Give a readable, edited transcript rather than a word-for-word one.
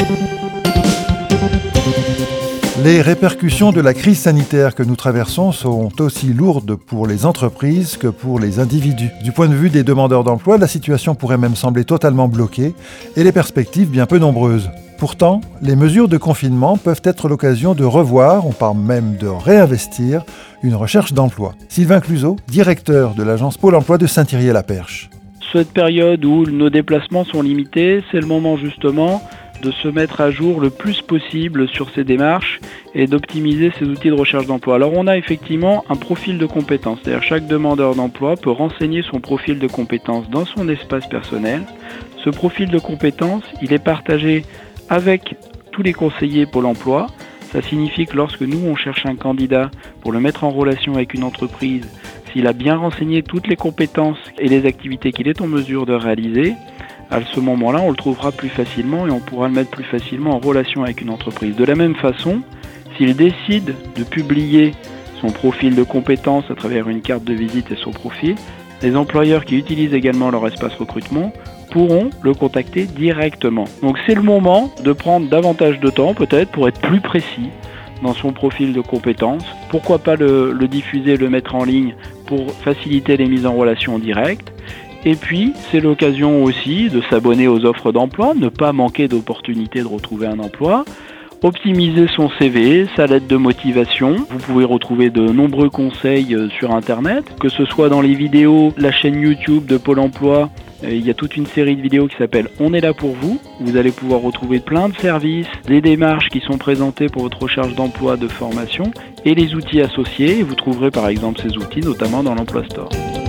Les répercussions de la crise sanitaire que nous traversons sont aussi lourdes pour les entreprises que pour les individus. Du point de vue des demandeurs d'emploi, la situation pourrait même sembler totalement bloquée et les perspectives bien peu nombreuses. Pourtant, les mesures de confinement peuvent être l'occasion de revoir, on parle même de réinvestir, une recherche d'emploi. Sylvain Cluzot, directeur de l'agence Pôle emploi de Saint-Thierry-la-Perche. Cette période où nos déplacements sont limités, c'est le moment justement de se mettre à jour le plus possible sur ces démarches et d'optimiser ces outils de recherche d'emploi. Alors on a effectivement un profil de compétences, c'est-à-dire chaque demandeur d'emploi peut renseigner son profil de compétences dans son espace personnel. Ce profil de compétences, il est partagé avec tous les conseillers Pôle emploi. Ça signifie que lorsque nous on cherche un candidat pour le mettre en relation avec une entreprise, s'il a bien renseigné toutes les compétences et les activités qu'il est en mesure de réaliser, à ce moment-là, on le trouvera plus facilement et on pourra le mettre plus facilement en relation avec une entreprise. De la même façon, s'il décide de publier son profil de compétences à travers une carte de visite et son profil, les employeurs qui utilisent également leur espace recrutement pourront le contacter directement. Donc c'est le moment de prendre davantage de temps peut-être pour être plus précis dans son profil de compétences. Pourquoi pas le diffuser, le mettre en ligne pour faciliter les mises en relation en direct. Et puis, c'est l'occasion aussi de s'abonner aux offres d'emploi, ne pas manquer d'opportunités de retrouver un emploi, optimiser son CV, sa lettre de motivation. Vous pouvez retrouver de nombreux conseils sur Internet, que ce soit dans les vidéos, la chaîne YouTube de Pôle emploi. Il y a toute une série de vidéos qui s'appelle « On est là pour vous ». Vous allez pouvoir retrouver plein de services, des démarches qui sont présentées pour votre recherche d'emploi, de formation et les outils associés. Vous trouverez par exemple ces outils notamment dans l'Emploi Store.